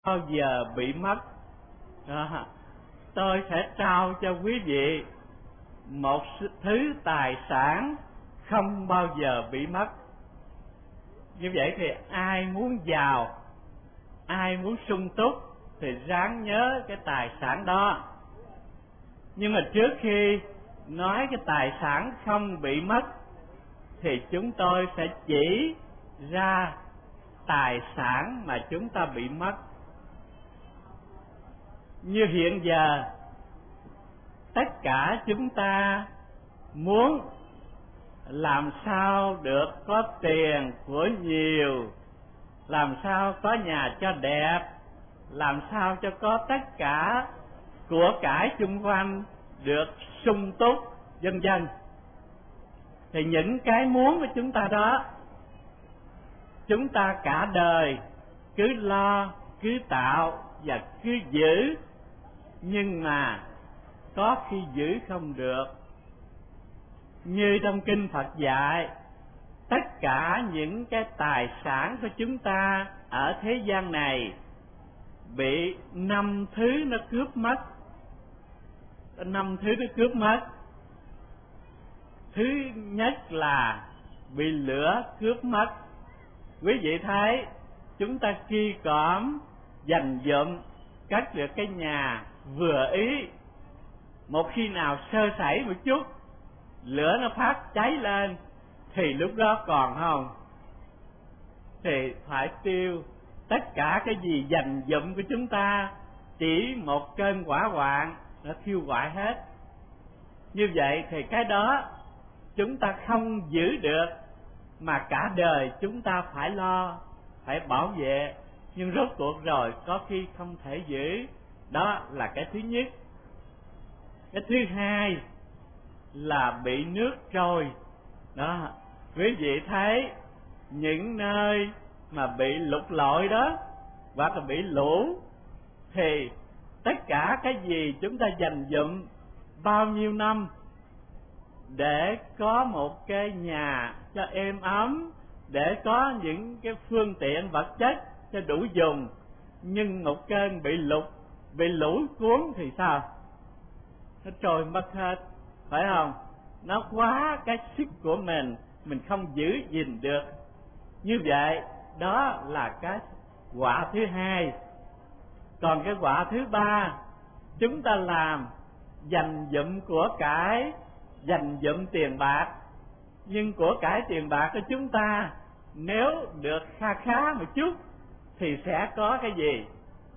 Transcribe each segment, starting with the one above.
bao giờ bị mất. Tôi sẽ trao cho quý vị một thứ tài sản không bao giờ bị mất. Như vậy thì ai muốn giàu, ai muốn sung túc thì ráng nhớ cái tài sản đó. Nhưng mà trước khi nói cái tài sản không bị mất thì chúng tôi sẽ chỉ ra tài sản mà chúng ta bị mất. Như hiện giờ, tất cả chúng ta muốn làm sao được có tiền của nhiều, làm sao có nhà cho đẹp, làm sao cho có tất cả của cải chung quanh được sung túc, vân vân. Thì những cái muốn của chúng ta đó, chúng ta cả đời cứ lo, cứ tạo và cứ giữ, nhưng mà có khi giữ không được. Như trong kinh Phật dạy, tất cả những cái tài sản của chúng ta ở thế gian này bị 5 thứ nó cướp mất. 5 thứ nó cướp mất. Thứ nhất là bị lửa cướp mất. Quý vị thấy chúng ta ki cõm dành dụm cất được cái nhà vừa ý, một khi nào sơ sẩy một chút, lửa nó phát cháy lên thì lúc đó còn không, thì phải tiêu. Tất cả cái gì dành dụm của chúng ta chỉ một cơn hỏa hoạn nó thiêu hoại hết. Như vậy thì cái đó chúng ta không giữ được, mà cả đời chúng ta phải lo, phải bảo vệ, nhưng rốt cuộc rồi có khi không thể giữ. Đó là cái thứ nhất. Cái thứ hai là bị nước trôi. Đó, quý vị thấy những nơi mà bị lụt lội đó, hoặc là bị lũ, thì tất cả cái gì chúng ta dành dụm bao nhiêu năm để có một cái nhà cho êm ấm, để có những cái phương tiện vật chất cho đủ dùng, nhưng một cơn bị lũ cuốn thì sao? Nó trôi mất hết, phải không? Nó quá cái sức của mình không giữ gìn được. Như vậy đó là cái quả thứ hai. Còn cái quả thứ ba, chúng ta làm dành dụm của cải, dành dụm tiền bạc, nhưng của cải tiền bạc của chúng ta nếu được kha khá một chút thì sẽ có cái gì?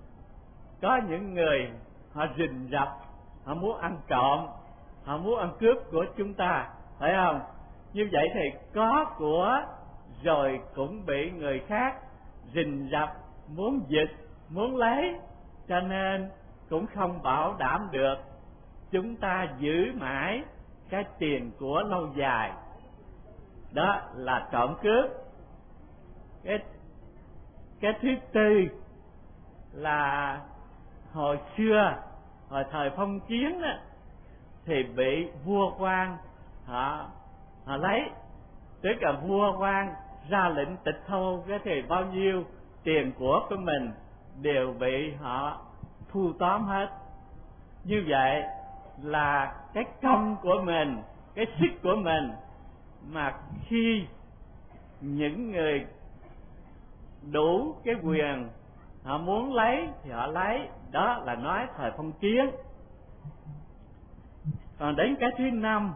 Có những người họ rình rập, họ muốn ăn trộm, họ muốn ăn cướp của chúng ta, phải không? Như vậy thì có của rồi cũng bị người khác rình rập, muốn giật, muốn lấy, cho nên cũng không bảo đảm được chúng ta giữ mãi cái tiền của lâu dài. Đó là trộm cướp. Cái thứ tư là hồi xưa, hồi thời phong kiến đó, thì bị vua quan họ lấy, tức là vua quan ra lệnh tịch thu, cái thì bao nhiêu tiền của mình đều bị họ thu tóm hết. Như vậy là cái công của mình, cái sức của mình, mà khi những người đủ cái quyền họ muốn lấy thì họ lấy. Đó là nói thời phong kiến. Còn đến cái thứ năm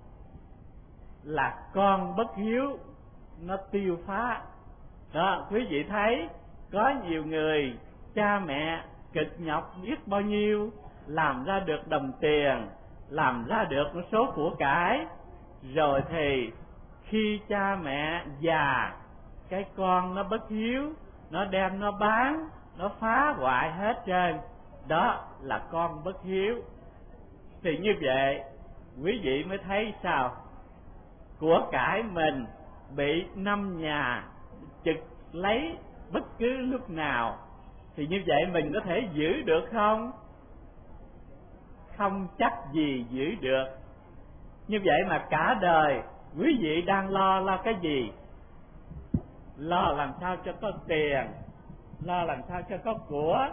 là con bất hiếu nó tiêu phá. Đó, quý vị thấy có nhiều người cha mẹ cực nhọc biết bao nhiêu, làm ra được đồng tiền, làm ra được một số của cải, rồi thì khi cha mẹ già, cái con nó bất hiếu, nó đem nó bán, nó phá hoại hết trơn. Đó là con bất hiếu. Thì như vậy quý vị mới thấy sao? Của cải mình bị năm nhà chực lấy bất cứ lúc nào, thì như vậy mình có thể giữ được không? Không chắc gì giữ được. Như vậy mà cả đời quý vị đang lo cái gì? Lo làm sao cho có tiền, lo làm sao cho có của,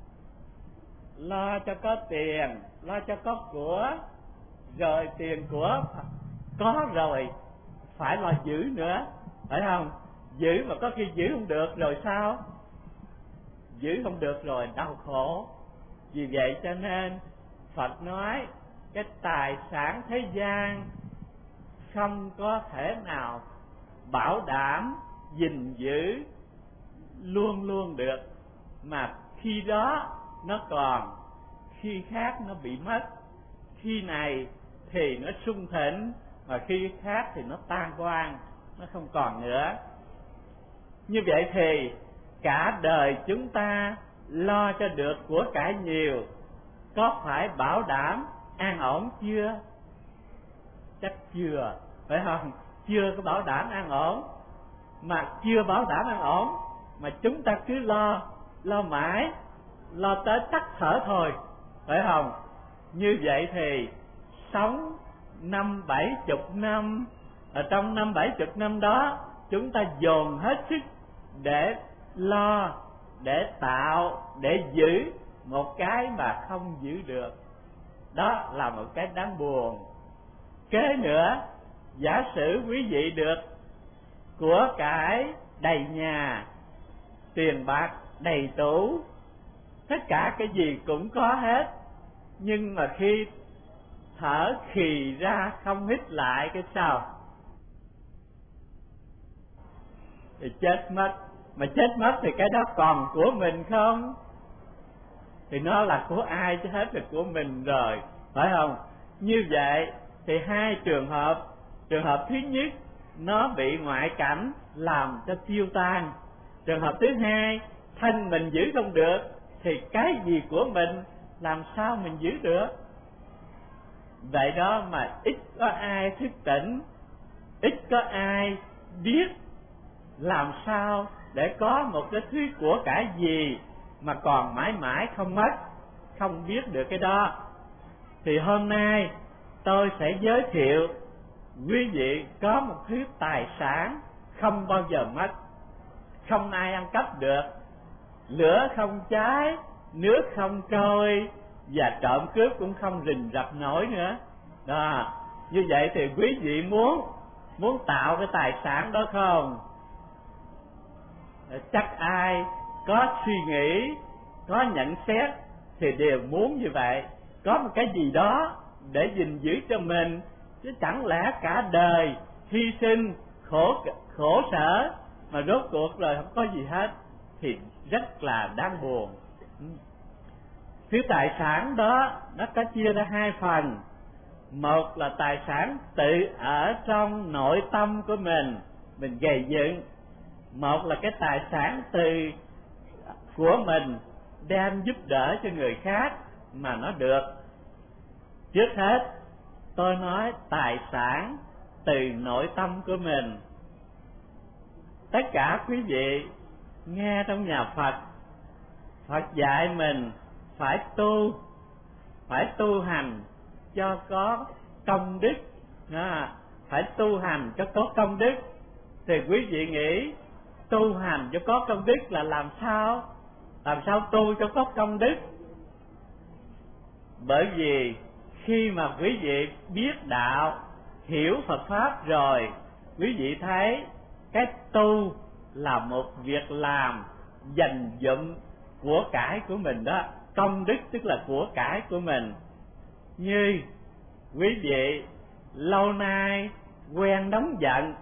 lo cho có tiền, lo cho có của, rồi tiền của có rồi phải lo giữ nữa, phải không? Giữ mà có khi giữ không được rồi sao? Giữ không được rồi đau khổ. Vì vậy cho nên Phật nói cái tài sản thế gian không có thể nào bảo đảm gìn giữ luôn luôn được, mà khi đó nó còn, khi khác nó bị mất. Khi này thì nó sung thịnh, mà khi khác thì nó tan hoang, nó không còn nữa. Như vậy thì cả đời chúng ta lo cho được của cải nhiều, có phải bảo đảm an ổn chưa? Chắc chưa, phải không? Chưa có bảo đảm an ổn. Mà chưa bảo đảm an ổn mà chúng ta cứ lo mãi, lo tới tắt thở thôi, phải không? Như vậy thì sống 50-70 năm, ở trong 50-70 năm đó chúng ta dồn hết sức để lo, để tạo, để giữ một cái mà không giữ được. Đó là một cái đáng buồn. Kế nữa, giả sử quý vị được của cải đầy nhà, tiền bạc đầy tủ, tất cả cái gì cũng có hết, nhưng mà khi thở khì ra không hít lại cái sao? Thì chết mất. Mà chết mất thì cái đó còn của mình không? Thì nó là của ai chứ hết là của mình rồi, phải không? Như vậy thì hai trường hợp. Trường hợp thứ nhất, nó bị ngoại cảnh làm cho tiêu tan. Trường hợp thứ hai, thân mình giữ không được, thì cái gì của mình làm sao mình giữ được? Vậy đó mà ít có ai thức tỉnh, ít có ai biết làm sao để có một cái thứ của cải gì mà còn mãi mãi không mất, không biết được cái đó. Thì hôm nay tôi sẽ giới thiệu quý vị có một thứ tài sản không bao giờ mất, không ai ăn cắp được, lửa không cháy, nước không trôi, và trộm cướp cũng không rình rập nổi nữa. Đó, như vậy thì quý vị muốn tạo cái tài sản đó không? Chắc ai có suy nghĩ, có nhận xét thì đều muốn như vậy, có một cái gì đó để gìn giữ cho mình, chứ chẳng lẽ cả đời hy sinh khổ sở mà rốt cuộc rồi không có gì hết thì rất là đáng buồn. Thứ tài sản đó nó có chia ra hai phần. Một là tài sản tự ở trong nội tâm của mình gây dựng. Một là cái tài sản của mình đem giúp đỡ cho người khác mà nó được. Trước hết tôi nói tài sản từ nội tâm của mình. Tất cả quý vị nghe trong nhà Phật, Phật dạy mình phải tu hành cho có công đức, phải tu hành cho có công đức. Thì quý vị nghĩ tu hành cho có công đức là làm sao tu cho có công đức? Bởi vì khi mà quý vị biết đạo, hiểu Phật Pháp rồi, quý vị thấy cái tu là một việc làm dành dụm của cải của mình đó. Công đức tức là của cải của mình. Như quý vị lâu nay quen nóng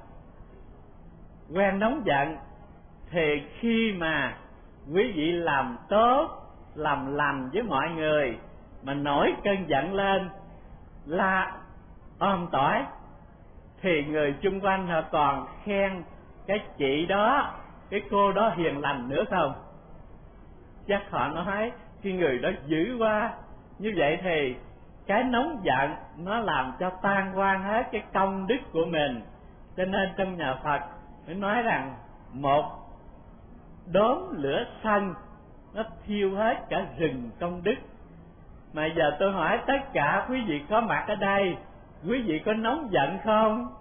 giận, thì khi mà quý vị làm tốt, làm lành với mọi người mà nổi cơn giận lên la om tỏi, thì người chung quanh họ còn khen cái chị đó, cái cô đó hiền lành nữa không? Chắc họ nói cái người đó dữ quá. Như vậy thì cái nóng giận nó làm cho tan hoang hết cái công đức của mình. Cho nên trong nhà Phật mới nói rằng một đốm lửa xanh nó thiêu hết cả rừng công đức. Mà giờ tôi hỏi tất cả quý vị có mặt ở đây, quý vị có nóng giận không?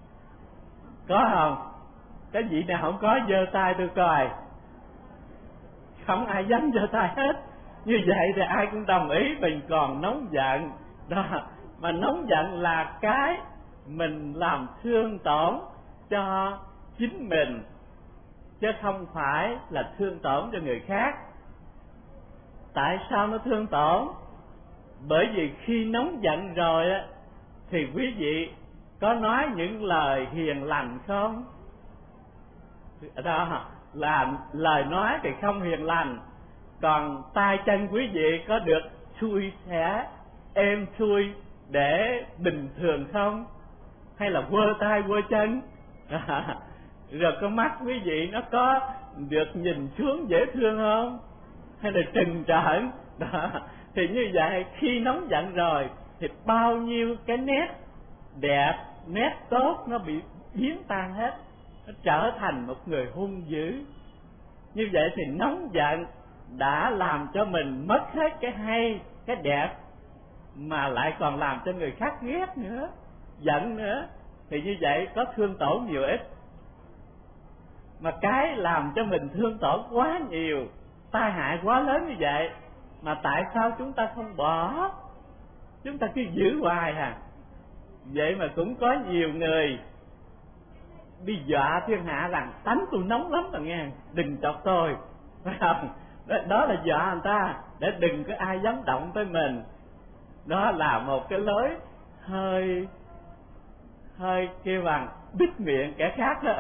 Có không? Cái vị nào không có giơ tay tôi coi. không ai dám giơ tay hết. Như vậy thì ai cũng đồng ý mình còn nóng giận đó. Mà nóng giận là cái mình làm thương tổn cho chính mình, chứ không phải là thương tổn cho người khác. Tại sao nó thương tổn? Bởi vì khi nóng giận rồi á, thì quý vị có nói những lời hiền lành không? Đó là lời nói thì không hiền lành. Còn tay chân quý vị có được xuôi xẻ, êm xuôi để bình thường không? Hay là quơ tay quơ chân? Rồi con mắt quý vị nó có được nhìn xuống dễ thương không? Hay là trừng trợn? Đó. Thì như vậy khi nóng giận rồi thì bao nhiêu cái nét đẹp, nét tốt nó bị biến tan hết, nó trở thành một người hung dữ. Như vậy thì nóng giận đã làm cho mình mất hết cái hay, cái đẹp, mà lại còn làm cho người khác ghét nữa, giận nữa. Thì như vậy có thương tổn nhiều ít. Mà cái làm cho mình thương tổn quá nhiều, tai hại quá lớn như vậy, mà tại sao chúng ta không bỏ? Chúng ta cứ giữ hoài à? Vậy mà cũng có nhiều người đi dọa thiên hạ rằng tánh tôi nóng lắm rồi nghe, đừng chọc tôi, phải không? Đó là dọa người ta để đừng có ai dám động tới mình. Đó là một cái lối hơi kêu bằng bít miệng kẻ khác đó.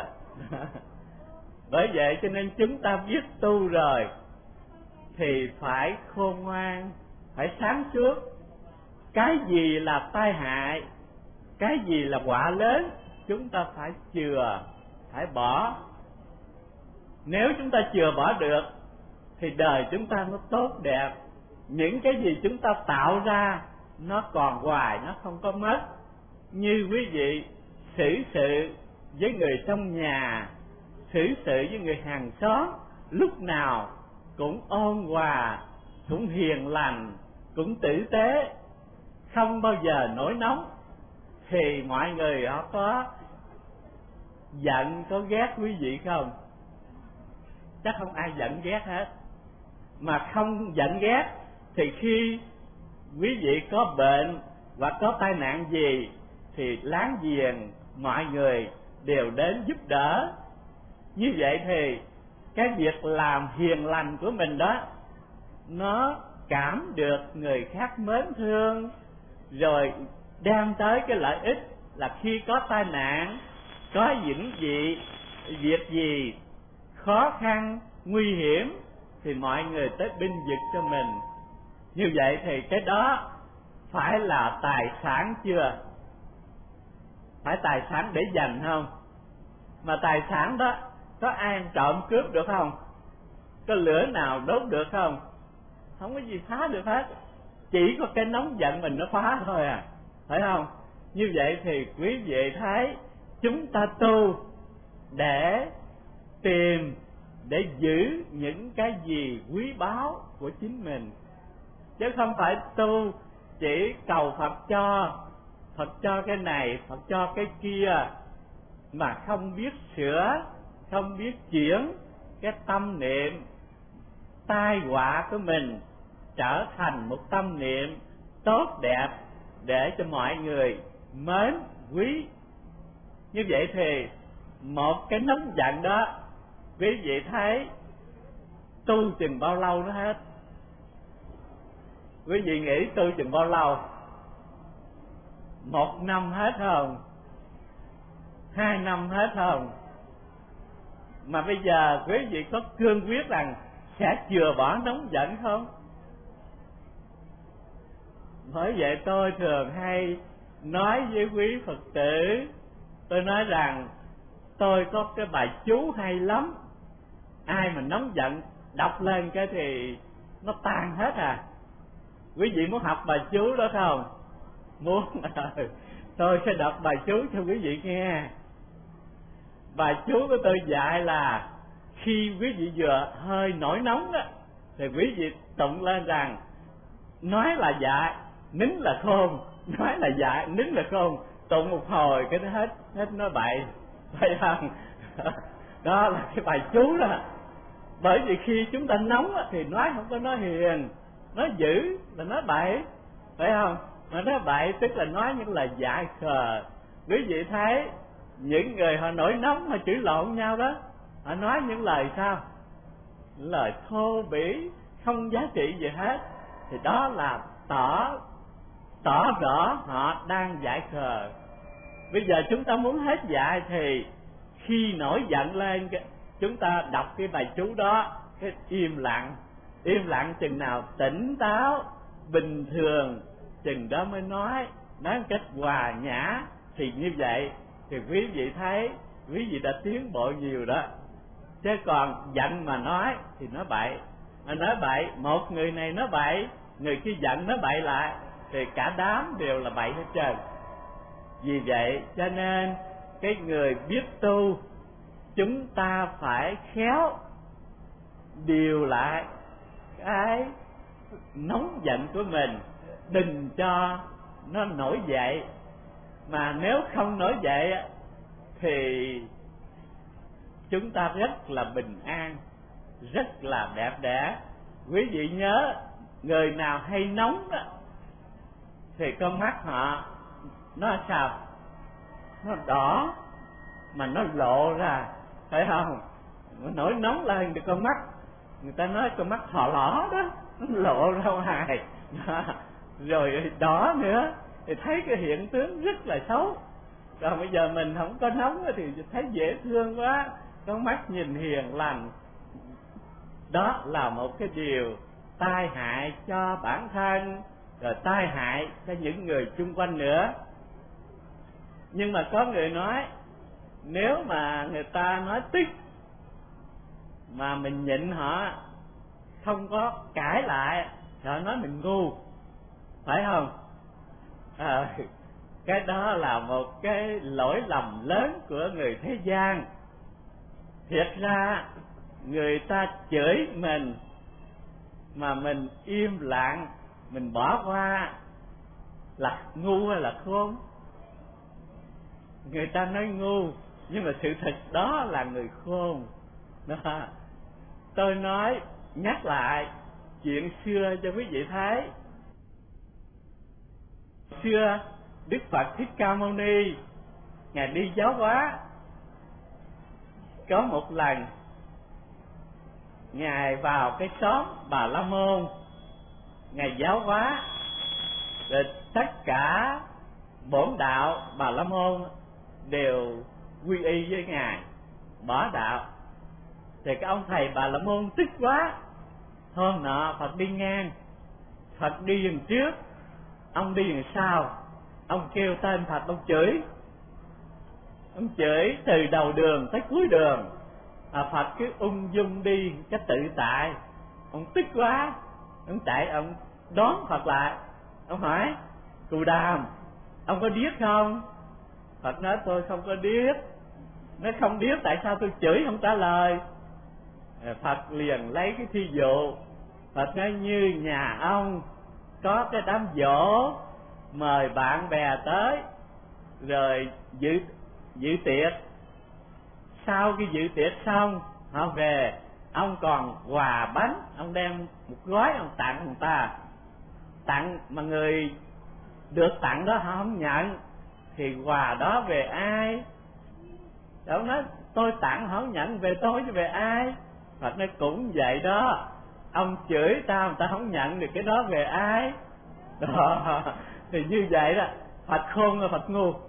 Bởi vậy cho nên chúng ta biết tu rồi thì phải khôn ngoan, phải sáng suốt. Cái gì là tai hại, cái gì là quả lớn, chúng ta phải chừa, phải bỏ. Nếu chúng ta chừa bỏ được thì đời chúng ta nó tốt đẹp. Những cái gì chúng ta tạo ra nó còn hoài, nó không có mất. Như quý vị xử sự với người trong nhà, xử sự với người hàng xóm, lúc nào cũng ôn hòa, cũng hiền lành, cũng tử tế, không bao giờ nổi nóng, thì mọi người họ có giận, có ghét quý vị không? Chắc không ai giận ghét hết. Mà không giận ghét thì khi quý vị có bệnh và có tai nạn gì thì láng giềng mọi người đều đến giúp đỡ. Như vậy thì cái việc làm hiền lành của mình đó, nó cảm được người khác mến thương, rồi đem tới cái lợi ích là khi có tai nạn, có những việc gì khó khăn, nguy hiểm thì mọi người tới binh vực cho mình. Như vậy thì cái đó phải là tài sản chưa? Phải tài sản để dành không? Mà tài sản đó có ai trộm cướp được không? Có lửa nào đốt được không? Không có gì phá được hết. Chỉ có cái nóng giận mình nó phá thôi à, phải không? Như vậy thì quý vị thấy chúng ta tu để tìm, để giữ những cái gì quý báu của chính mình, chứ không phải tu chỉ cầu Phật cho cái này, Phật cho cái kia, mà không biết sửa, không biết chuyển cái tâm niệm tai họa của mình trở thành một tâm niệm tốt đẹp để cho mọi người mến quý. Như vậy thì một cái nóng giận đó, quý vị thấy tu chừng bao lâu nó hết? Quý vị nghĩ tu chừng bao lâu? 1 năm hết không? 2 năm hết không? Mà bây giờ quý vị có cương quyết rằng sẽ chừa bỏ nóng giận không? Bởi vậy tôi thường hay nói với quý Phật tử, tôi nói rằng tôi có cái bài chú hay lắm, ai mà nóng giận đọc lên cái thì nó tan hết à. Quý vị muốn học bài chú đó không? Muốn. Tôi sẽ đọc bài chú cho quý vị nghe. Bài chú của tôi dạy là khi quý vị vừa hơi nổi nóng đó thì quý vị tụng lên rằng nói là dại, nín là khôn, nói là dại, nín là khôn. Tụng một hồi cái nó hết nói bậy, phải không? Đó là cái bài chú đó. Bởi vì khi chúng ta nóng thì nói không có nói hiền, nói dữ là nói bậy, phải không? Mà nói bậy tức là nói những lời dại khờ. Quý vị thấy những người họ nổi nóng, họ chửi lộn nhau đó, họ nói những lời sao? Lời thô bỉ, không giá trị gì hết, thì đó là tỏ rõ họ đang dại khờ. Bây giờ chúng ta muốn hết dại thì khi nổi giận lên, chúng ta đọc cái bài chú đó, cái im lặng chừng nào tỉnh táo bình thường chừng đó mới nói một cách hòa nhã. Thì như vậy thì quý vị thấy quý vị đã tiến bộ nhiều đó. Chứ còn giận mà nói thì nói bậy, mà nói bậy, một người này nói bậy, người kia giận nói bậy lại, thì cả đám đều là bậy hết trơn. Vì vậy cho nên cái người biết tu, chúng ta phải khéo điều lại cái nóng giận của mình, đừng cho nó nổi dậy. Mà nếu không nổi dậy thì chúng ta rất là bình an, rất là đẹp đẽ. Quý vị nhớ, người nào hay nóng đó thì con mắt họ nó sao? Nó đỏ mà nó lộ ra, phải không? Nó nổi nóng lên thì con mắt, người ta nói con mắt thỏ lỏ đó, nó lộ ra ngoài đó. Rồi đỏ nữa thì thấy cái hiện tướng rất là xấu. Còn bây giờ mình không có nóng thì thấy dễ thương quá, con mắt nhìn hiền lành. Đó là một cái điều tai hại cho bản thân, rồi tai hại cho những người chung quanh nữa. Nhưng mà có người nói, nếu mà người ta nói tức mà mình nhịn họ, không có cãi lại, họ nói mình ngu, phải không? Cái đó là một cái lỗi lầm lớn của người thế gian. Thiệt ra người ta chửi mình mà mình im lặng, mình bỏ qua là ngu hay là khôn? Người ta nói ngu, nhưng mà sự thật đó là người khôn đó. Tôi nói nhắc lại chuyện xưa cho quý vị thấy. Xưa Đức Phật Thích Ca Mâu Ni Ngài đi giáo hóa. Có một lần Ngài vào cái xóm Bà La Môn, Ngài giáo hóa, rồi tất cả bổn đạo Bà La Môn đều quy y với Ngài, bỏ đạo. Thì cái ông thầy Bà La Môn tức quá. Hôm nọ Phật đi ngang, Phật đi đằng trước, ông đi đằng sau, ông kêu tên Phật, ông chửi. Ông chửi từ đầu đường tới cuối đường, Phật cứ ung dung đi cái tự tại. Ông tức quá, ông chạy, ông đón Phật lại, ông hỏi: Cù Đàm, ông có điếc không? Phật nói: tôi không có điếc. Nó không điếc tại sao tôi chửi không trả lời? Phật liền lấy cái thí dụ. Phật nói: như nhà ông có cái đám giỗ, mời bạn bè tới rồi dự tiệc. Sau khi dự tiệc xong, họ về, ông còn quà bánh, ông đem một gói ông tặng người ta. Tặng mà người được tặng đó họ không nhận, thì quà đó về ai? Ông nói: tôi tặng họ không nhận, về tôi chứ về ai? Phật nói: cũng vậy đó, ông chửi tao, người ta không nhận được cái đó về ai? Đó. Thì như vậy đó, Phật khôn là Phật ngu.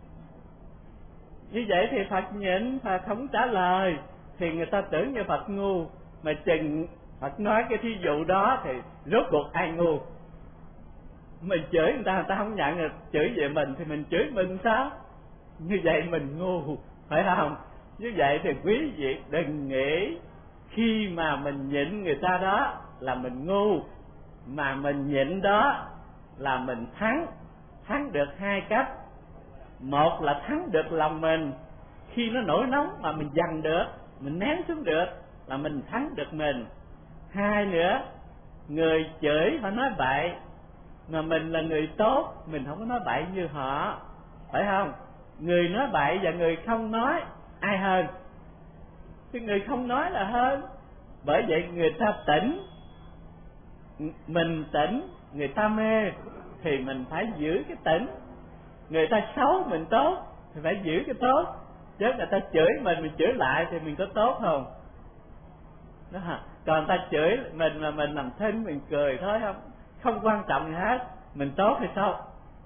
Như vậy thì Phật nhịn, Phật không trả lời, thì người ta tưởng như Phật ngu. Mà chừng Phật nói cái thí dụ đó thì rốt cuộc ai ngu? Mình chửi người ta không nhận, rồi chửi về mình thì mình chửi mình sao? Như vậy mình ngu, phải không? Như vậy thì quý vị đừng nghĩ khi mà mình nhịn người ta đó là mình ngu, mà mình nhịn đó là mình thắng được hai cách. Một là thắng được lòng mình, khi nó nổi nóng mà mình dằn được, mình nén xuống được là mình thắng được mình. Hai nữa, người chửi họ nói bậy mà mình là người tốt, mình không có nói bậy như họ, phải không? Người nói bậy và người không nói ai hơn? Chứ người không nói là hơn. Bởi vậy người ta tỉnh, mình tỉnh, người ta mê thì mình phải giữ cái tỉnh. Người ta xấu mình tốt thì phải giữ cái tốt, chứ người ta chửi mình chửi lại thì mình có tốt không? Đó hả? Còn người ta chửi mình mà mình làm thinh, mình cười thôi, không quan trọng gì hết, mình tốt hay sao?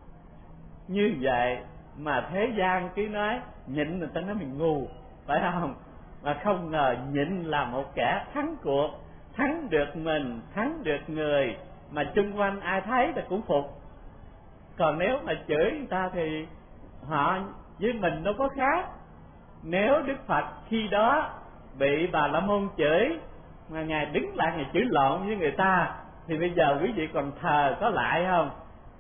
Như vậy mà thế gian cứ nói nhịn, người ta nói mình ngu, phải không? Mà không ngờ nhịn là một kẻ thắng cuộc, thắng được mình, thắng được người, mà chung quanh ai thấy thì cũng phục. Còn nếu mà chửi người ta thì họ với mình đâu có khác. Nếu Đức Phật khi đó bị Bà La Môn chửi mà Ngài đứng lại Ngài chửi lộn với người ta, thì bây giờ quý vị còn thờ có lại không?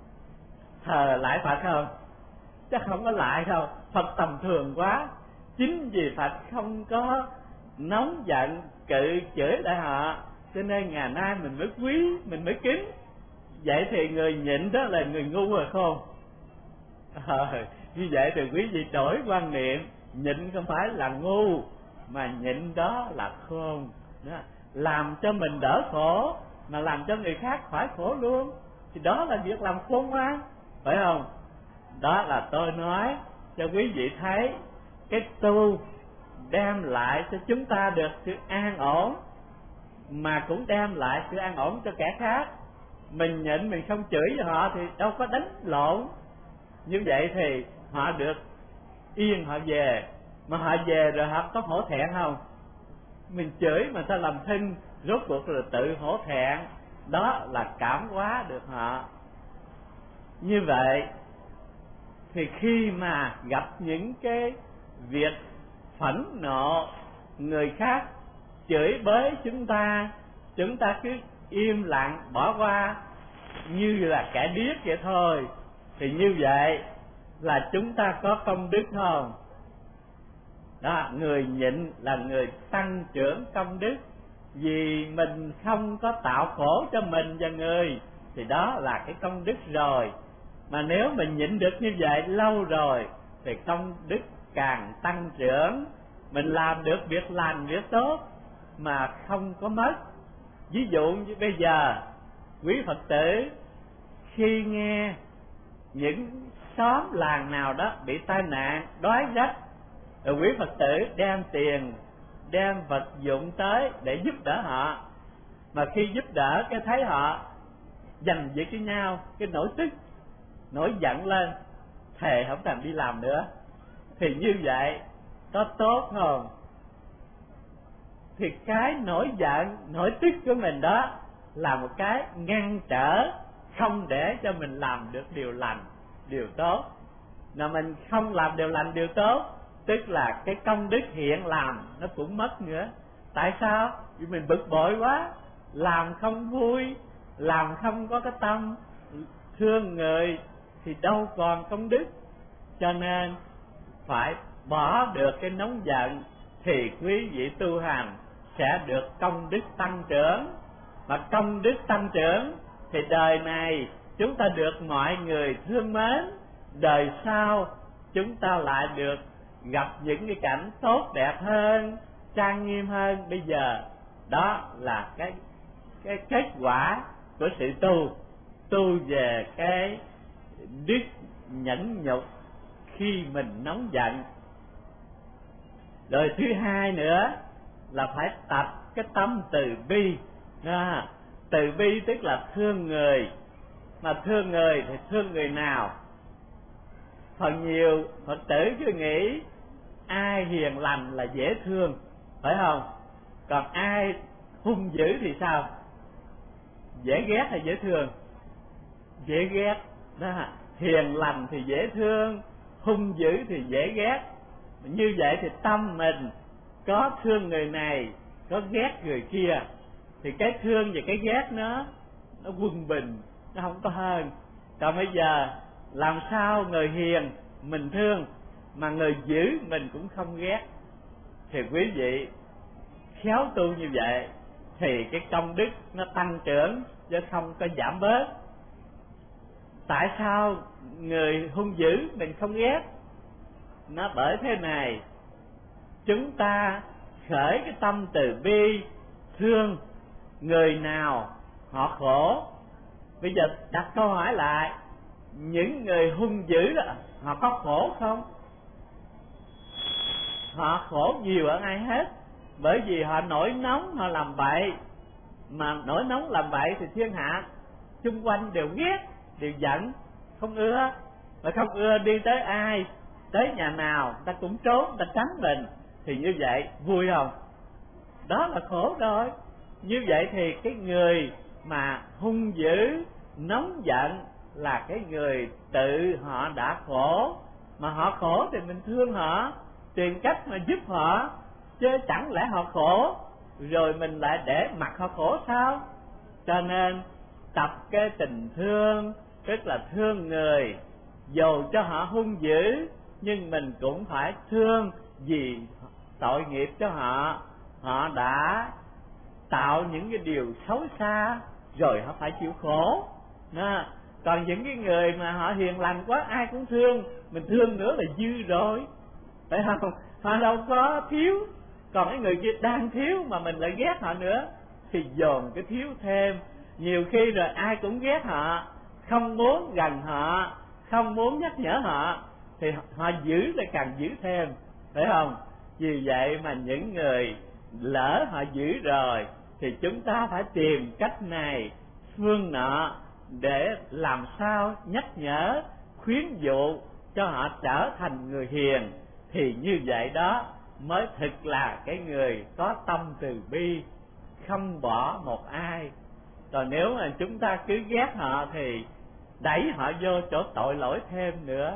Thờ lại Phật không? Chắc không có lại đâu. Phật tầm thường quá. Chính vì Phật không có nóng giận cự chửi lại họ, cho nên ngày nay mình mới quý, mình mới kính. Vậy thì người nhịn đó là người ngu rồi không? Như vậy thì quý vị đổi quan niệm, nhịn không phải là ngu, mà nhịn đó là khôn đó. Làm cho mình đỡ khổ mà làm cho người khác phải khổ luôn, thì đó là việc làm khôn ngoan, phải không? Đó là tôi nói cho quý vị thấy cái tu đem lại cho chúng ta được sự an ổn, mà cũng đem lại sự an ổn cho kẻ khác. Mình nhịn, mình không chửi cho họ thì đâu có đánh lộn. Như vậy thì họ được yên, họ về. Mà họ về rồi họ có hổ thẹn không? Mình chửi mà ta làm thinh, rốt cuộc là tự hổ thẹn. Đó là cảm hóa được họ. Như vậy thì khi mà gặp những cái việc phẫn nộ, người khác chửi bới chúng ta cứ im lặng bỏ qua như là kẻ điếc vậy thôi, thì như vậy là chúng ta có công đức không? Đó, người nhịn là người tăng trưởng công đức, vì mình không có tạo khổ cho mình và người, thì đó là cái công đức rồi. Mà nếu mình nhịn được như vậy lâu rồi thì công đức càng tăng trưởng. Mình làm được việc lành, việc tốt mà không có mất. Ví dụ như bây giờ quý Phật tử khi nghe những xóm làng nào đó bị tai nạn, đói rách, rồi quý Phật tử đem tiền, đem vật dụng tới để giúp đỡ họ, mà khi giúp đỡ cái thấy họ giành giật với nhau, cái nổi tức, nổi giận lên, thề không thèm đi làm nữa, thì như vậy có tốt không? Thì cái nổi giận, nổi tức của mình đó là một cái ngăn trở, không để cho mình làm được điều lành, điều tốt. Mà mình không làm điều lành, điều tốt, tức là cái công đức hiện làm nó cũng mất nữa. Tại sao? Vì mình bực bội quá, làm không vui, làm không có cái tâm thương người thì đâu còn công đức. Cho nên phải bỏ được cái nóng giận thì quý vị tu hành sẽ được công đức tăng trưởng. Mà công đức tăng trưởng thì đời này chúng ta được mọi người thương mến, đời sau chúng ta lại được gặp những cái cảnh tốt đẹp hơn, trang nghiêm hơn bây giờ. Đó là cái kết quả của sự tu về cái đức nhẫn nhục khi mình nóng giận. Rồi thứ hai nữa là phải tập cái tâm từ bi. Từ bi tức là thương người. Mà thương người thì thương người nào? Phần nhiều Phật tử cứ nghĩ ai hiền lành là dễ thương, phải không? Còn ai hung dữ thì sao? Dễ ghét hay dễ thương? Dễ ghét đó. Hiền lành thì dễ thương, hung dữ thì dễ ghét. Như vậy thì tâm mình có thương người này, có ghét người kia, thì cái thương và cái ghét nó quân bình, nó không có hơn. Còn bây giờ làm sao người hiền mình thương, mà người dữ mình cũng không ghét, thì quý vị khéo tu như vậy thì cái công đức nó tăng trưởng chứ không có giảm bớt. Tại sao người hung dữ mình không ghét? Nó bởi thế này, chúng ta khởi cái tâm từ bi thương người nào họ khổ. Bây giờ đặt câu hỏi lại, những người hung dữ đó họ có khổ không? Họ khổ nhiều hơn ai hết, bởi vì họ nổi nóng, họ làm bậy. Mà nổi nóng làm bậy thì thiên hạ xung quanh đều ghét, đều giận, không ưa. Mà không ưa đi tới ai, tới nhà nào ta cũng trốn, ta tránh mình. Thì như vậy vui không? Đó là khổ rồi. Như vậy thì cái người mà hung dữ, nóng giận là cái người tự họ đã khổ. Mà họ khổ thì mình thương họ, tìm cách mà giúp họ, chứ chẳng lẽ họ khổ rồi mình lại để mặc họ khổ sao? Cho nên tập cái tình thương, tức là thương người, dù cho họ hung dữ nhưng mình cũng phải thương, vì tội nghiệp cho họ. Họ đã tạo những cái điều xấu xa rồi họ phải chịu khổ. Còn những cái người mà họ hiền lành quá, ai cũng thương, mình thương nữa là dư rồi, phải không? Họ đâu có thiếu. Còn cái người kia đang thiếu mà mình lại ghét họ nữa thì dồn cái thiếu thêm. Nhiều khi rồi ai cũng ghét họ, không muốn gần họ, không muốn nhắc nhở họ, thì họ giữ lại càng giữ thêm, phải không? Vì vậy mà những người lỡ họ giữ rồi thì chúng ta phải tìm cách này phương nọ để làm sao nhắc nhở, khuyến dụ cho họ trở thành người hiền. Thì như vậy đó mới thực là cái người có tâm từ bi, không bỏ một ai. Còn nếu mà chúng ta cứ ghét họ thì đẩy họ vô chỗ tội lỗi thêm nữa.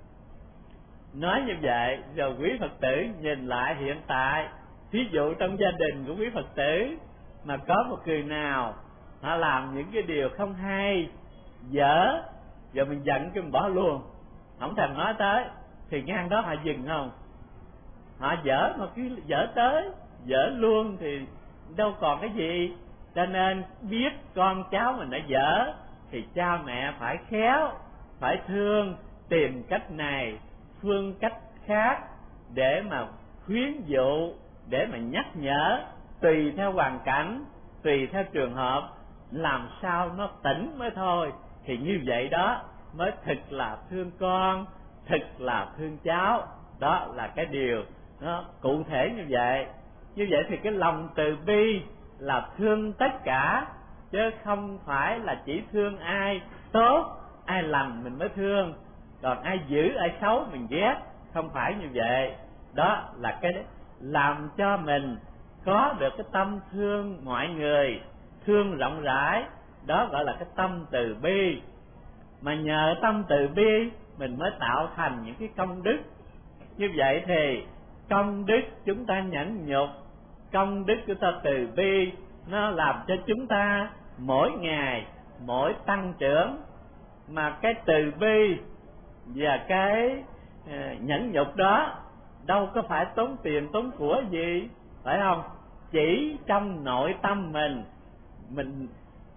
Nói như vậy, giờ quý Phật tử nhìn lại hiện tại, thí dụ trong gia đình của quý Phật tử mà có một người nào họ làm những cái điều không hay, dở, giờ mình giận cái mình bỏ luôn, không thèm nói tới, thì ngang đó họ dừng không? Họ dở mà cứ dở tới, dở luôn thì đâu còn cái gì. Cho nên biết con cháu mình đã dở thì cha mẹ phải khéo, phải thương, tìm cách này, phương cách khác để mà khuyến dụ, để mà nhắc nhở, tùy theo hoàn cảnh, tùy theo trường hợp, làm sao nó tỉnh mới thôi. Thì như vậy đó mới thực là thương con, thực là thương cháu. Đó là cái điều nó cụ thể như vậy. Như vậy thì cái lòng từ bi là thương tất cả, chứ không phải là chỉ thương ai tốt, ai lành mình mới thương, còn ai dữ, ai xấu mình ghét. Không phải như vậy. Đó là cái làm cho mình có được cái tâm thương mọi người, thương rộng rãi. Đó gọi là cái tâm từ bi. Mà nhờ tâm từ bi mình mới tạo thành những cái công đức. Như vậy thì công đức chúng ta nhẫn nhục, công đức của ta từ bi, nó làm cho chúng ta mỗi ngày mỗi tăng trưởng. Mà cái từ bi và cái nhẫn nhục đó đâu có phải tốn tiền tốn của gì, phải không? Chỉ trong nội tâm mình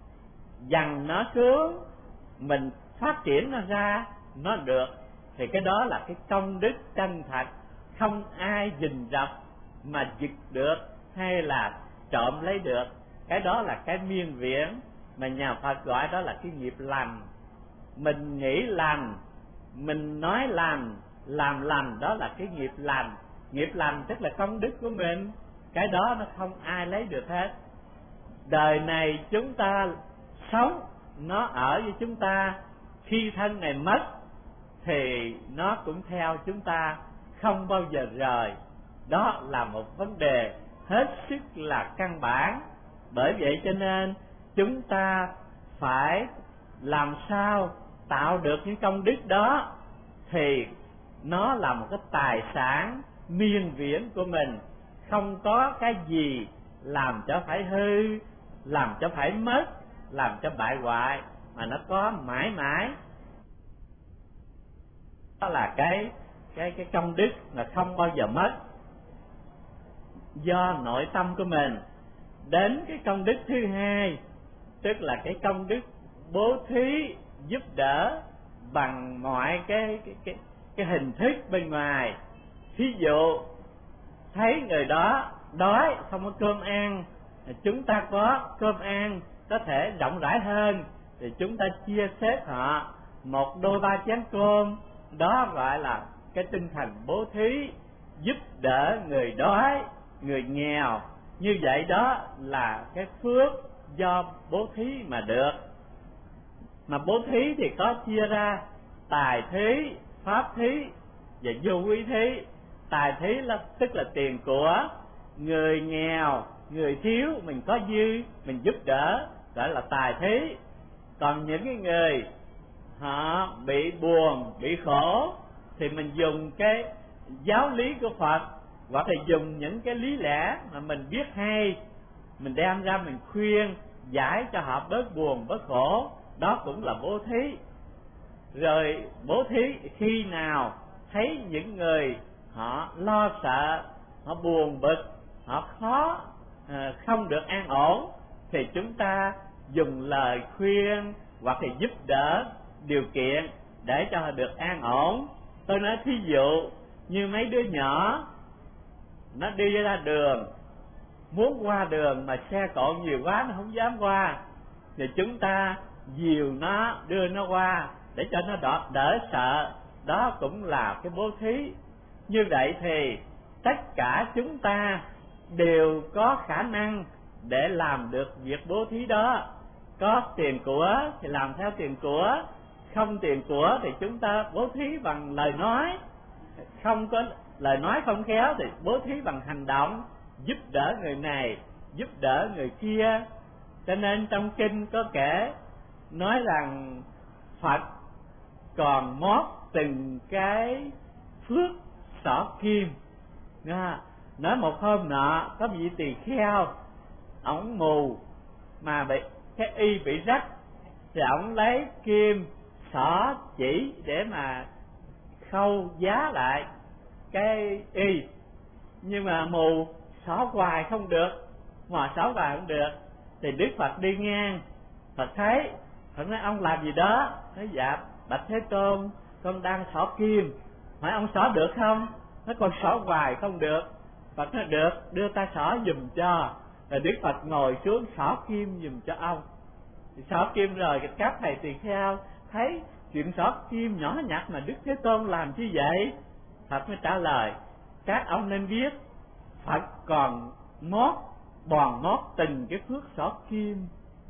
dằn nó xuống, mình phát triển nó ra, nó được, thì cái đó là cái công đức chân thật, không ai rình rập mà giật được hay là trộm lấy được. Cái đó là cái miên viễn mà nhà Phật gọi đó là cái nghiệp lành. Mình nghĩ lành, mình nói lành, làm lành, đó là cái nghiệp lành. Nghiệp lành tức là công đức của mình, cái đó nó không ai lấy được hết. Đời này chúng ta sống, nó ở với chúng ta, khi thân này mất thì nó cũng theo chúng ta, không bao giờ rời. Đó là một vấn đề hết sức là căn bản. Bởi vậy cho nên chúng ta phải làm sao tạo được những công đức đó, thì nó là một cái tài sản miên viễn của mình, không có cái gì làm cho phải hư, làm cho phải mất, làm cho bại hoại, mà nó có mãi mãi. Đó là cái công đức mà không bao giờ mất, do nội tâm của mình. Đến cái công đức thứ hai, tức là cái công đức bố thí, giúp đỡ bằng mọi cái hình thức bên ngoài. Thí dụ thấy người đó đói không có cơm ăn chúng ta có cơm ăn có thể rộng rãi hơn thì chúng ta chia sẻ họ một đôi ba chén cơm, đó gọi là cái tinh thần bố thí, giúp đỡ người đói, người nghèo. Như vậy đó là cái phước do bố thí mà được. Mà bố thí thì có chia ra tài thí, pháp thí và vô quý thí. Tài thí là tức là tiền của, người nghèo, người thiếu mình có dư mình giúp đỡ, gọi là tài thí. Còn những cái người họ bị buồn, bị khổ thì mình dùng cái giáo lý của Phật, hoặc là dùng những cái lý lẽ mà mình biết hay, mình đem ra mình khuyên giải cho họ bớt buồn bớt khổ, đó cũng là bố thí. Rồi bố thí khi nào thấy những người họ lo sợ, họ buồn bực, họ khó không được an ổn thì chúng ta dùng lời khuyên hoặc là giúp đỡ điều kiện để cho họ được an ổn. Tôi nói thí dụ như mấy đứa nhỏ nó đi ra đường, muốn qua đường mà xe cộ nhiều quá nó không dám qua, thì chúng ta dìu nó, đưa nó qua để cho nó đỡ sợ, đó cũng là cái bố thí. Như vậy thì tất cả chúng ta đều có khả năng để làm được việc bố thí đó. Có tiền của thì làm theo tiền của, không tiền của thì chúng ta bố thí bằng lời nói, không có lời nói không khéo thì bố thí bằng hành động, giúp đỡ người này, giúp đỡ người kia. Cho nên trong kinh có kể nói rằng Phật còn mót từng cái phước xỏ kim. Nói một hôm nọ có vị tỳ kheo, ổng mù mà bị cái y bị rách, thì ổng lấy kim xỏ chỉ để mà khâu giá lại cái y, nhưng mà mù xỏ hoài không được, mà xỏ hoài không được. Thì Đức Phật đi ngang, Phật thấy, Phật nói ông làm gì đó? Nói dạ bạch Thế Tôn, con đang xỏ kim. Hỏi ông xỏ được không? Nói con xỏ hoài không được. Phật nói được, đưa ta xỏ giùm cho. Rồi Đức Phật ngồi xuống xỏ kim giùm cho ông. Xỏ kim rồi các thầy tỳ kheo thấy chuyện xỏ kim nhỏ nhặt mà Đức Thế Tôn làm chi vậy? Phật mới trả lời, các ông nên biết Phật còn bòn mót từng cái phước xỏ kim.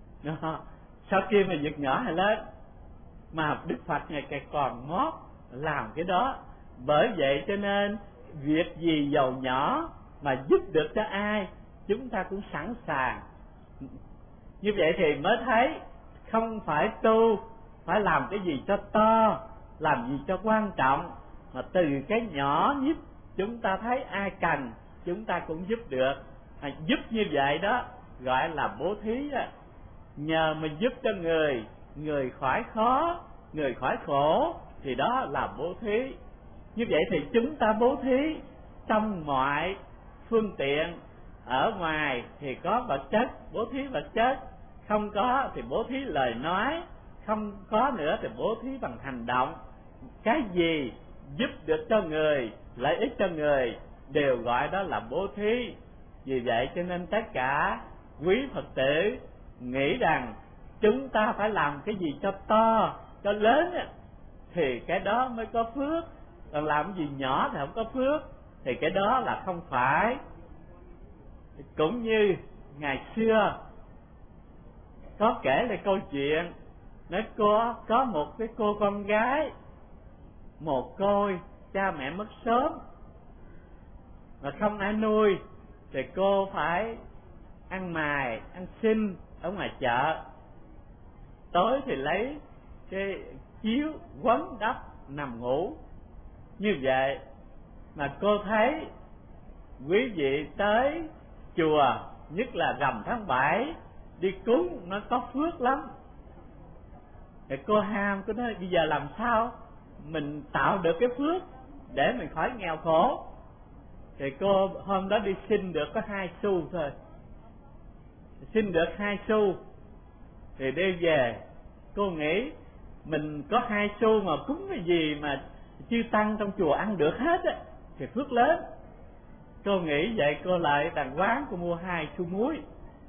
Xỏ kim là việc nhỏ hay lớn, mà Đức Phật ngày càng còn mót làm cái đó. Bởi vậy cho nên việc gì giàu nhỏ mà giúp được cho ai chúng ta cũng sẵn sàng. Như vậy thì mới thấy không phải tu phải làm cái gì cho to, làm gì cho quan trọng, mà từ cái nhỏ nhất chúng ta thấy ai cần chúng ta cũng giúp được. Giúp như vậy đó gọi là bố thí đó. Nhờ mình giúp cho người khỏi khó, người khỏi khổ thì đó là bố thí. Như vậy thì chúng ta bố thí trong mọi phương tiện. Ở ngoài thì có vật chất, bố thí vật chất, không có thì bố thí lời nói, không có nữa thì bố thí bằng hành động. Cái gì giúp được cho người, lợi ích cho người đều gọi đó là bố thí. Vì vậy cho nên tất cả quý Phật tử nghĩ rằng chúng ta phải làm cái gì cho to, cho lớn thì cái đó mới có phước, còn làm cái gì nhỏ thì không có phước, thì cái đó là không phải. Cũng như ngày xưa có kể lại câu chuyện, nói có một cái cô con gái mồ côi, cha mẹ mất sớm mà không ai nuôi, thì cô phải ăn mài, ăn xin ở ngoài chợ. Tối thì lấy cái chiếu quấn đắp nằm ngủ. Như vậy mà cô thấy quý vị tới chùa, nhất là rằm tháng 7 đi cúng nó có phước lắm. Thì cô ham, cô nói bây giờ làm sao mình tạo được cái phước để mình khỏi nghèo khổ. Thì cô hôm đó đi xin được có 2 xu thôi, xin được 2 xu thì đi về. Cô nghĩ mình có 2 xu mà cúng cái gì mà chư tăng trong chùa ăn được hết á thì phước lớn. Cô nghĩ vậy, cô lại đàng quán cô mua 2 xu muối,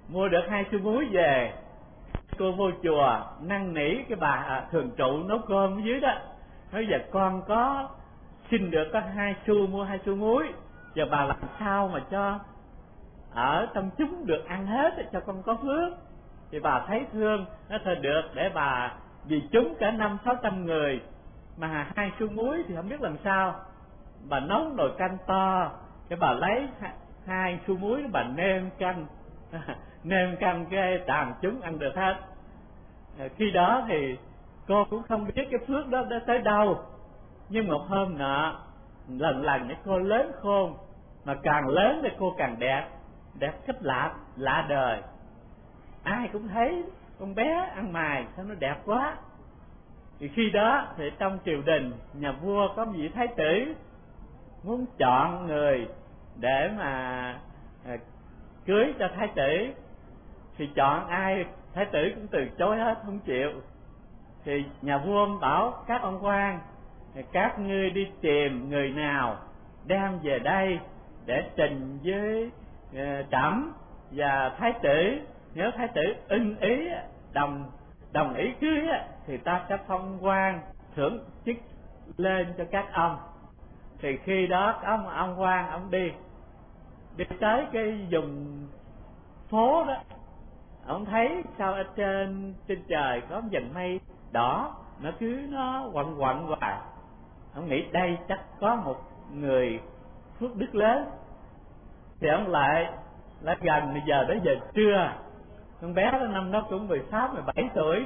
mua được 2 xu muối về, cô vô chùa năn nỉ cái bà thường trụ nấu cơm ở dưới đó, nói giờ con có xin được có 2 xu, mua 2 xu muối, giờ bà làm sao mà cho ở trong chúng được ăn hết cho con có phước. Thì bà thấy thương, nó thôi được, để bà vì chúng cả 500-600 người mà 2 xu muối thì không biết làm sao. Bà nấu nồi canh to, cái bà lấy 2 xu muối bà nêm canh nêm canh cái đàn chúng ăn được hết. Khi đó thì cô cũng không biết cái phước đó đã tới đâu, nhưng một hôm nọ lần lần cái cô lớn khôn, mà càng lớn thì cô càng đẹp, đẹp cách lạ đời. Ai cũng thấy con bé ăn mày sao nó đẹp quá. Thì khi đó thì trong triều đình, nhà vua có một vị thái tử muốn chọn người để mà cưới cho thái tử, thì chọn ai thái tử cũng từ chối hết, không chịu. Thì nhà vua bảo các ông quan, các ngươi đi tìm người nào đem về đây để trình với trẫm và thái tử. Nếu thái tử ưng ý đồng ý cưới thì ta sẽ phong quan thưởng chức lên cho các ông. Thì khi đó ông quan ông đi tới cái vùng phố đó, ông thấy sao ở trên trời có một vầng mây đỏ, nó quằn hoài. Ông nghĩ đây chắc có một người phước đức lớn. Thì ông lại gần, bây giờ tới giờ trưa, con bé đó năm đó cũng 16-17 tuổi,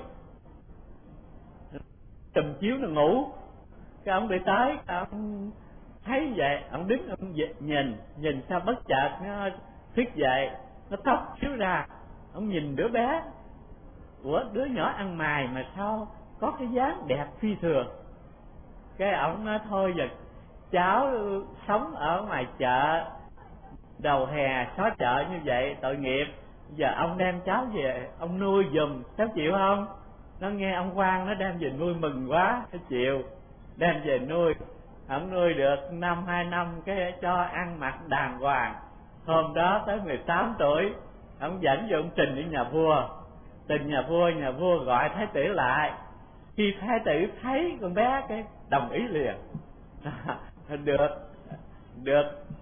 trùm chiếu nó ngủ. Cái ông đi tới, ông thấy vậy, ông đứng ông nhìn sao bất chợt nó thức dậy, nó tóc chiếu ra. Ông nhìn đứa bé, ủa đứa nhỏ ăn mày mà sao có cái dáng đẹp phi thường. Cái ông nói thôi giờ cháu sống ở ngoài chợ đầu hè xó chợ như vậy tội nghiệp, giờ ông đem cháu về ông nuôi giùm, cháu chịu không? Nó nghe ông quan nó đem về nuôi mừng quá, nó chịu đem về nuôi. Ông nuôi được 1-2 năm cái cho ăn mặc đàng hoàng. Hôm đó tới 18 tuổi, ông dẫn vô ông trình với nhà vua. Trình nhà vua gọi thái tử lại. Khi thái tử thấy con bé cái đồng ý liền. được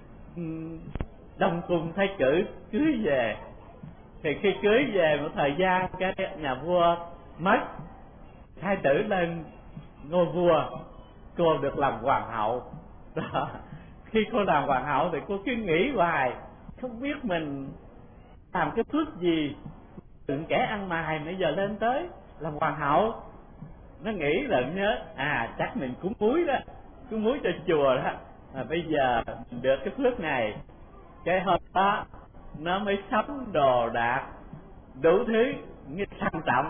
đông cung thái cử cưới về. Thì khi cưới về một thời gian, cái nhà vua mất, thái tử lên ngôi vua, cô được làm hoàng hậu. Đó. Khi cô làm hoàng hậu thì cô cứ nghĩ hoài, không biết mình làm cái phước gì, đừng kẻ ăn mày bây giờ lên tới làm hoàng hậu. Nó nghĩ là nhớ chắc mình cúng muối cho chùa đó, mà bây giờ được cái phước này. Cái hôm đó nó mới sắm đồ đạc đủ thứ như sang trọng,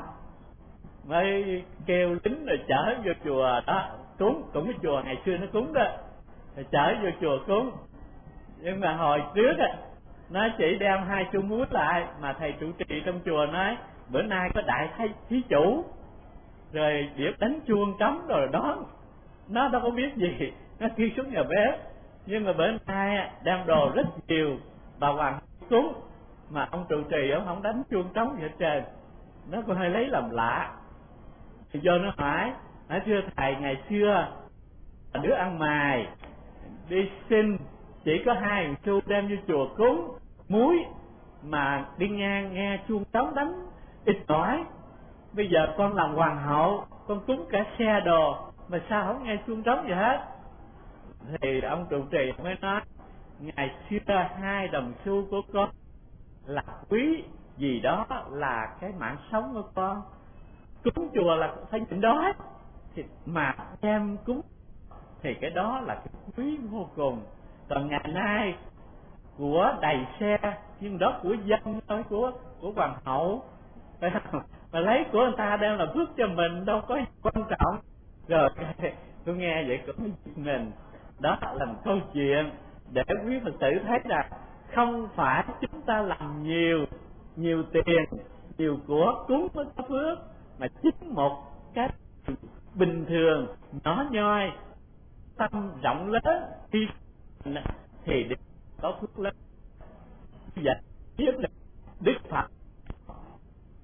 mới kêu lính rồi chở vô chùa đó cúng. Cũng cái chùa ngày xưa nó cúng đó, rồi chở vô chùa cúng. Nhưng mà hồi trước nó chỉ đem 2 xu muối lại, mà thầy trụ trì trong chùa nói bữa nay có đại thí chủ, rồi việc đánh chuông trống rồi đó, nó đâu có biết gì, nó kêu xuống nhà bếp. Nhưng mà bữa nay đem đồ rất nhiều, bà hoàng cúng, mà ông trụ trì ông không đánh chuông trống gì hết trơn. Nó cũng hơi lấy làm lạ. Thì vô nó hỏi thưa thầy, ngày xưa đứa ăn mày đi xin chỉ có 2 xu đem vô chùa cúng muối, mà đi ngang nghe chuông trống đánh ít ỏi. Bây giờ con làm hoàng hậu, con cúng cả xe đồ, mà sao không nghe chuông trống gì hết? Thì ông trụ trì mới nói ngày xưa 2 đồng xu của con là quý, vì đó là cái mạng sống của con. Cúng chùa là phải nhịn đói, thì mà đem cúng thì cái đó là cái quý vô cùng. Còn ngày nay của đầy xe, nhưng đó của dân thôi, của hoàng hậu, mà lấy của người ta đem làm phước cho mình đâu có quan trọng. Rồi tôi nghe vậy cũng giật mình. Đó là một câu chuyện để quý Phật tử thấy rằng không phải chúng ta làm nhiều tiền, nhiều của cúng mới có phước, mà chính một cái bình thường nhỏ nhoi, tâm rộng lớn thì có phước lớn. Vậy tiếp là Đức Phật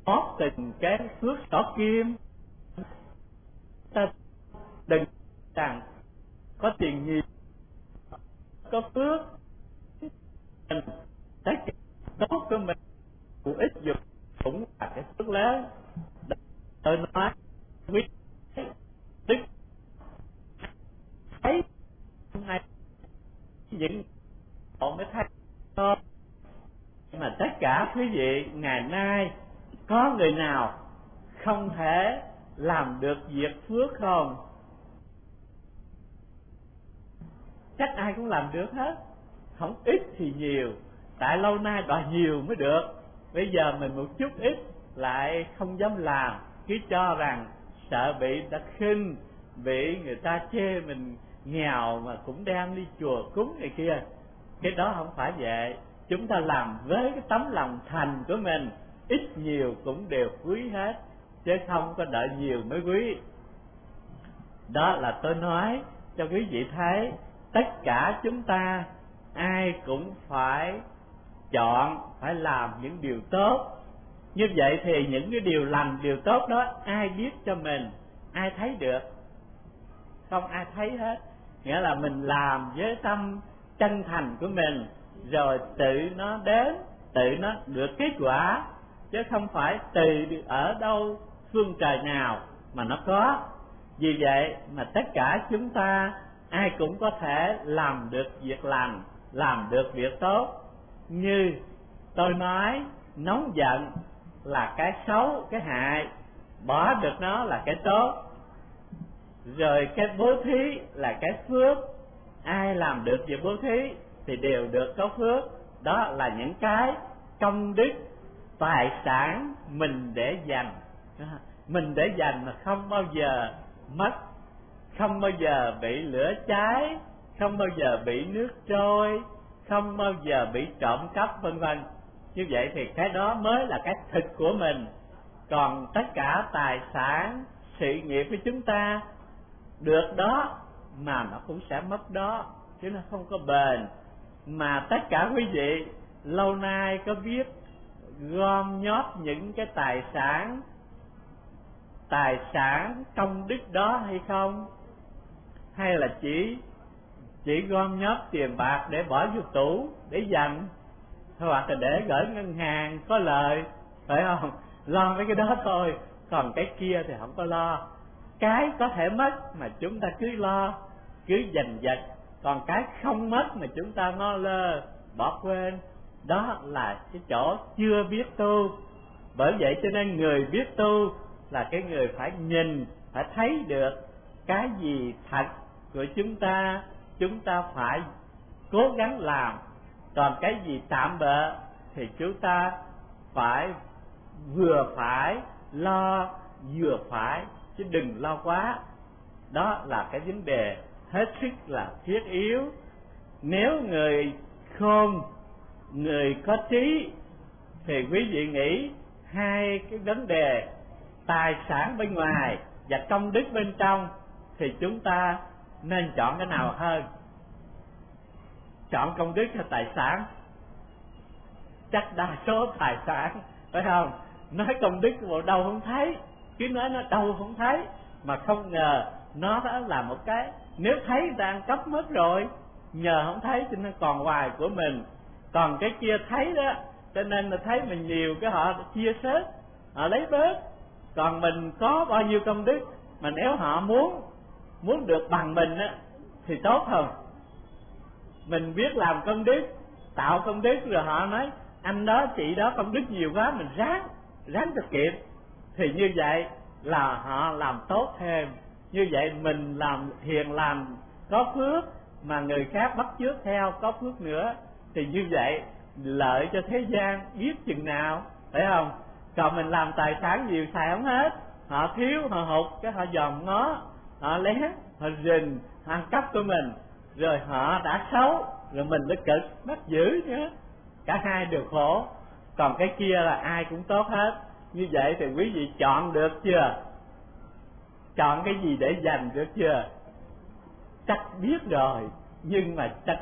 mót từng cái phước xỏ kim. Ta đừng rằng có tiền nhiều, có phước, mình tất cả tốt của mình của ích dục cũng là cái phước lớn. Tôi nói quý đức thấy ngày những họ mới thấy thôi, mà tất cả quý vị ngày nay có người nào không thể làm được việc phước không? Chắc ai cũng làm được hết, không ít thì nhiều, tại lâu nay đòi nhiều mới được. Bây giờ mình một chút ít lại không dám làm, cứ cho rằng sợ bị ta khinh, bị người ta chê mình nghèo mà cũng đem đi chùa cúng này kia. Cái đó không phải vậy. Chúng ta làm với cái tấm lòng thành của mình, ít nhiều cũng đều quý hết, chứ không có đợi nhiều mới quý. Đó là tôi nói cho quý vị thấy, tất cả chúng ta ai cũng phải chọn, phải làm những điều tốt. Như vậy thì những cái điều lành, điều tốt đó ai biết cho mình, ai thấy được? Không ai thấy hết. Nghĩa là mình làm với tâm chân thành của mình, rồi tự nó đến, tự nó được kết quả, chứ không phải từ ở đâu phương trời nào mà nó có. Vì vậy mà tất cả chúng ta ai cũng có thể làm được việc lành, làm được việc tốt. Như tôi nói, nóng giận là cái xấu, cái hại, bỏ được nó là cái tốt. Rồi cái bố thí là cái phước, ai làm được việc bố thí thì đều được có phước. Đó là những cái công đức, tài sản mình để dành, mình để dành mà không bao giờ mất, không bao giờ bị lửa cháy, không bao giờ bị nước trôi, không bao giờ bị trộm cắp, vân vân. Như vậy thì cái đó mới là cái thực của mình. Còn tất cả tài sản, sự nghiệp của chúng ta được đó mà nó cũng sẽ mất đó, chứ nó không có bền. Mà tất cả quý vị lâu nay có biết gom nhóp những cái tài sản công đức đó hay không? Hay là chỉ gom nhóp tiền bạc để bỏ vô tủ để dành, hoặc là để gửi ngân hàng có lời, phải không? Lo mấy cái đó thôi, còn cái kia thì không có lo. Cái có thể mất mà chúng ta cứ lo, cứ giành giật, còn cái không mất mà chúng ta ngó lơ, bỏ quên, đó là cái chỗ chưa biết tu. Bởi vậy cho nên người biết tu là cái người phải nhìn, phải thấy được cái gì thật của chúng ta phải cố gắng làm. Còn cái gì tạm bợ thì chúng ta phải vừa phải lo, vừa phải, chứ đừng lo quá. Đó là cái vấn đề hết sức là thiết yếu. Nếu người khôn, người có trí thì quý vị nghĩ hai cái vấn đề tài sản bên ngoài và công đức bên trong thì chúng ta nên chọn cái nào hơn? Chọn công đức hay tài sản? Chắc đa số tài sản, phải không? Nói công đức bộ đâu không thấy, cứ nói nó đâu không thấy, mà không ngờ nó đó là một cái, nếu thấy đang cấp mất rồi, nhờ không thấy cho nên còn hoài của mình. Còn cái kia thấy đó, cho nên là thấy mình nhiều cái họ chia sớt, họ lấy bớt. Còn mình có bao nhiêu công đức mà nếu họ muốn được bằng mình á thì tốt không? Mình biết làm công đức, tạo công đức, rồi họ nói anh đó chị đó công đức nhiều quá, mình ráng cho kịp, thì như vậy là họ làm tốt thêm. Như vậy mình làm hiền làm có phước, mà người khác bắt chước theo có phước nữa, thì như vậy lợi cho thế gian biết chừng nào, phải không? Còn mình làm tài sản nhiều xài không hết, họ thiếu, họ hụt, cái họ dòm ngó, họ lén, họ rình, họ ăn cắp của mình, rồi họ đã xấu, rồi mình mới cực, bắt giữ nữa, cả hai đều khổ. Còn cái kia là ai cũng tốt hết. Như vậy thì quý vị chọn được chưa? Chọn cái gì để dành được chưa? Chắc biết rồi, nhưng mà chắc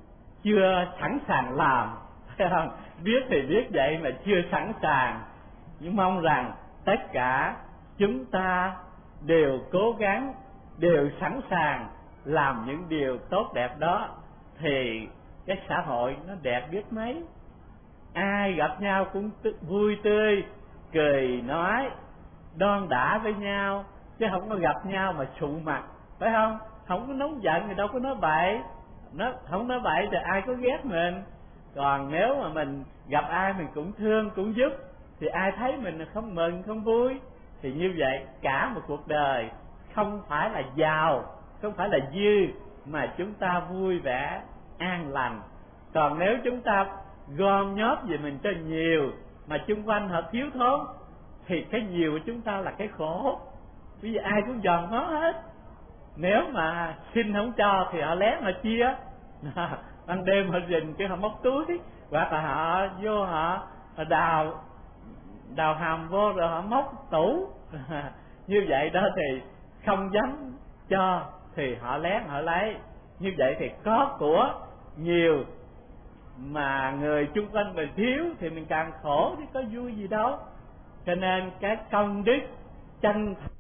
chưa sẵn sàng làm, phải không? Biết thì biết vậy mà chưa sẵn sàng. Nhưng mong rằng tất cả chúng ta đều cố gắng, đều sẵn sàng làm những điều tốt đẹp đó, thì cái xã hội nó đẹp biết mấy. Ai gặp nhau cũng vui tươi, cười nói, đon đả với nhau, chứ không có gặp nhau mà sụ mặt, phải không? Không có nóng giận thì đâu có nói bậy, không nói bậy thì ai có ghét mình. Còn nếu mà mình gặp ai mình cũng thương, cũng giúp, thì ai thấy mình không mừng, không vui. Thì như vậy cả một cuộc đời không phải là giàu, không phải là dư, mà chúng ta vui vẻ, an lành. Còn nếu chúng ta gom nhóp về mình cho nhiều mà chung quanh họ thiếu thốn, thì cái nhiều của chúng ta là cái khổ. Bởi vì ai cũng dòm ngó hết. Nếu mà xin không cho thì họ lén họ chia. Ban đêm họ rình cái họ móc túi, hoặc là họ vô họ đào hầm vô rồi họ móc tủ. Như vậy đó thì không dám cho thì họ lén họ lấy. Như vậy thì có của nhiều mà người chung quanh mình thiếu thì mình càng khổ, chứ có vui gì đâu. Cho nên cái công đức chân